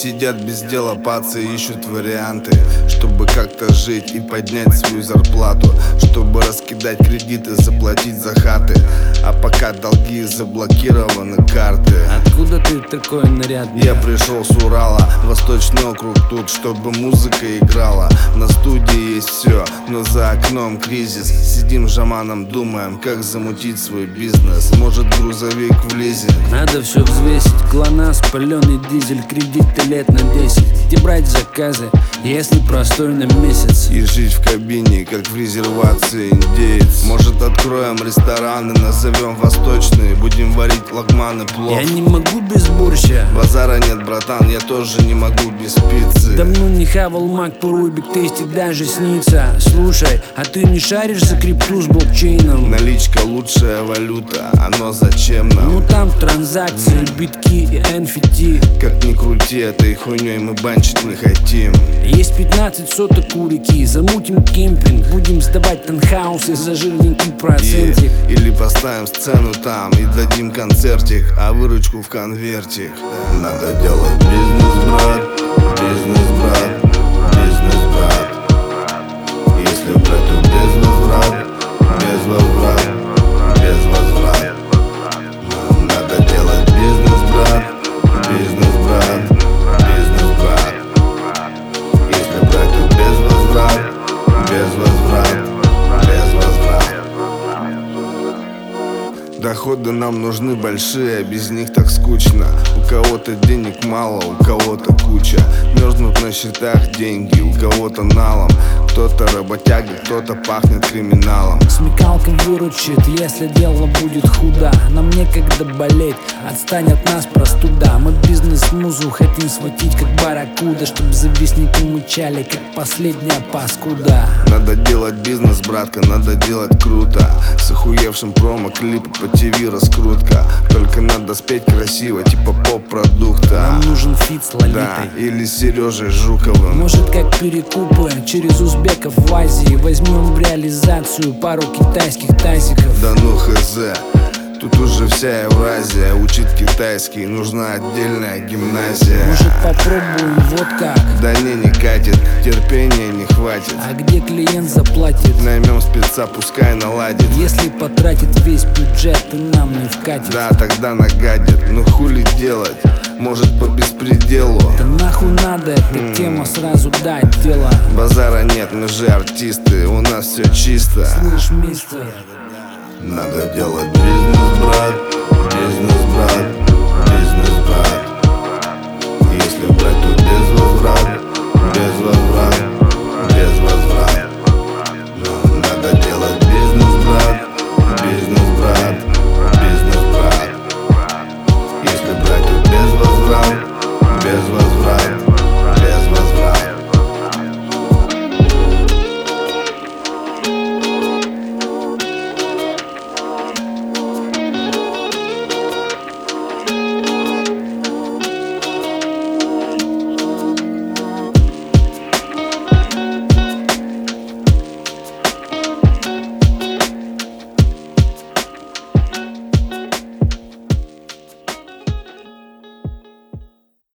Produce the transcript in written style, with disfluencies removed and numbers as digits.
сидят без дела, пацы ищут варианты, чтобы как-то жить и поднять свою зарплату, чтобы раскидать кредиты, заплатить за хаты. А пока долги заблокированы карты. Откуда ты такой нарядный? Я пришел с Урала, Восточный округ тут, чтобы музыка играла. На студии есть все, но за окном кризис. Сидим с Жаманом, думаем, как замутить свой бизнес. Может, грузовик в лизинг. Надо все взвесить, ГЛОНАСС, паленый дизель, кредиты лет на 10. Где брать заказы, если простой на месяц? И жить в кабине, как в резервации индеец. Может, откроем рестораны, назовем восточные, будем варить лагманы, плов. Я не могу без борща. Базара нет, братан, я тоже не могу без пиццы. Давно не хавал мак, порой биг-тейсти даже снится. Слушай, а ты не шаришь за крипту с блокчейном? Наличка лучшая валюта, оно зачем нам? Ну там транзакции, битки и NFT. Как ни крути, этой хуйней мы банчить не хотим. Есть 15 соток у реки, замутим кемпинг, будем сдавать танхаусы за жирненький процентик. Или поставим сцену там и дадим концертик, а выручку в конвертик. Надо делать бизнес, брат, бизнес, брат, бизнес, брат. Если брать, то бизнес, брат, без возврат, без возврат. Надо делать бизнес, брат, бизнес, брат, бизнес, брат. Если брать, то без возврат, без возврат, без возврат. Доходы нам нужны большие, а без них так скучно. У кого-то денег мало, у кого-то куча. Мерзнут на счетах деньги, у кого-то налом. Кто-то работяга, кто-то пахнет криминалом. Смекалка выручит, если дело будет худо. Нам некогда болеть, отстань от нас простуда. Мы бизнес-музу хотим схватить как барракуда, чтоб завистники мычали, как последняя паскуда. Надо делать бизнес, братка, надо делать круто. С охуевшим промо-клипом по ТВ раскрутка. Только надо спеть красиво, типа поп-продукта. Нам нужен фит с Лолитой, да, или с Сережей Жуковым. Может, как перекупы через узбеков в Азии. Возьмем в реализацию пару китайских тазиков. Да ну хз, тут уже вся Евразия учит китайский, нужна отдельная гимназия. Может, попробуем вот как? Да не катит, терпения не хватит. А где клиент заплатит? Наймем спеца, пускай наладит. Если потратит весь бюджет, то нам не вкатит. Да, тогда нагадит, ну хули делать? Может, по беспределу? Да нахуй надо, эта тема сразу дать дело. Базара нет, мы же артисты, у нас все чисто. Слышь, мистер, надо делать бизнес, брат, бизнес, брат, бизнес, брат. Если брать